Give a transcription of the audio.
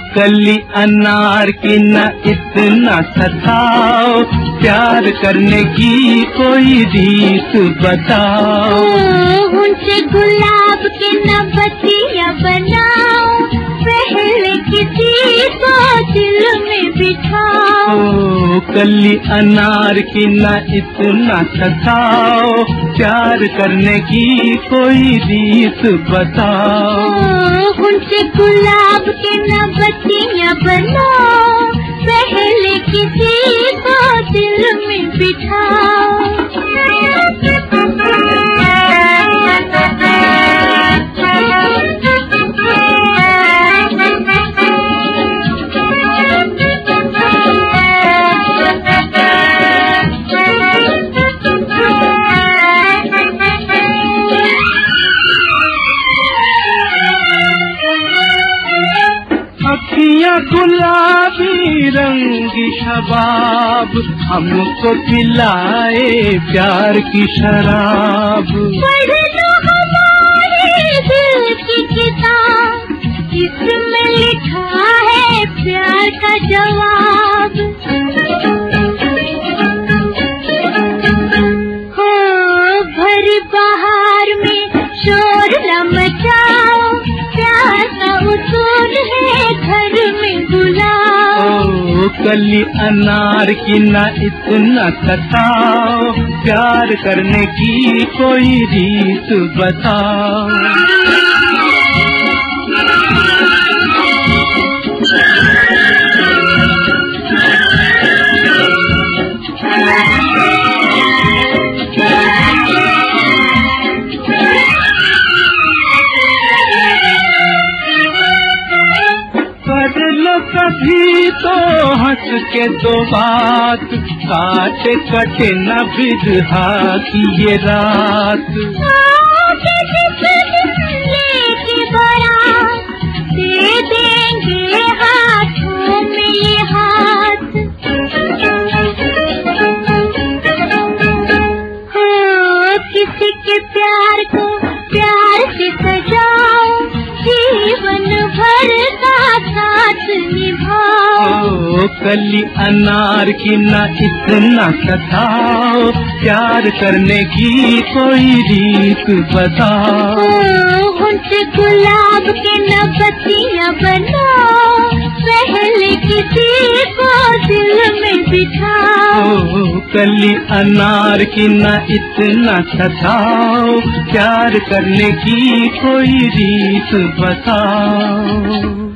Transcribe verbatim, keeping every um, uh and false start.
कली अनार की न इतना सताओ, प्यार करने की कोई रीत बताओ। उनसे गुलाब के न बत्तियां बनाओ, पहले किसी को दिल में बिठाओ। कली अनार की न इतना सताओ, प्यार करने की कोई रीत बताओ। उनसे गुलाब के न बत्तियां बनाओ, पहले किसी को दिल में बिठाओ। अखियाँ गुलाबी रंग शबाब, हमको पिलाए प्यार की शराब। पढ़ लो हमारे दिल की किताब, इसमें लिखा है प्यार का जवाब। हो भरी बहार में शोर न मचाओ, प्यार का उसूल है घर में बुलाओ। कली अनार की न इतना सताओ, प्यार करने की कोई रीत बताओ। कभी तो हंस के दो बात, काटे कटे न बिरहा की ये रात। लेके बारात दे देंगे हाथों में ये हाथ। हो किसी के प्यार को प्यार से सजाओ, जीवन भर का साथ निभाओ। कली अनार की न इतना सताओ, प्यार करने की कोई रीत बताओ। उनसे गुलाब के न बत्तियां बनाओ, पहले किसी को दिल में बिठाओ। कली अनार की न इतना सताओ, प्यार करने की कोई रीत बताओ।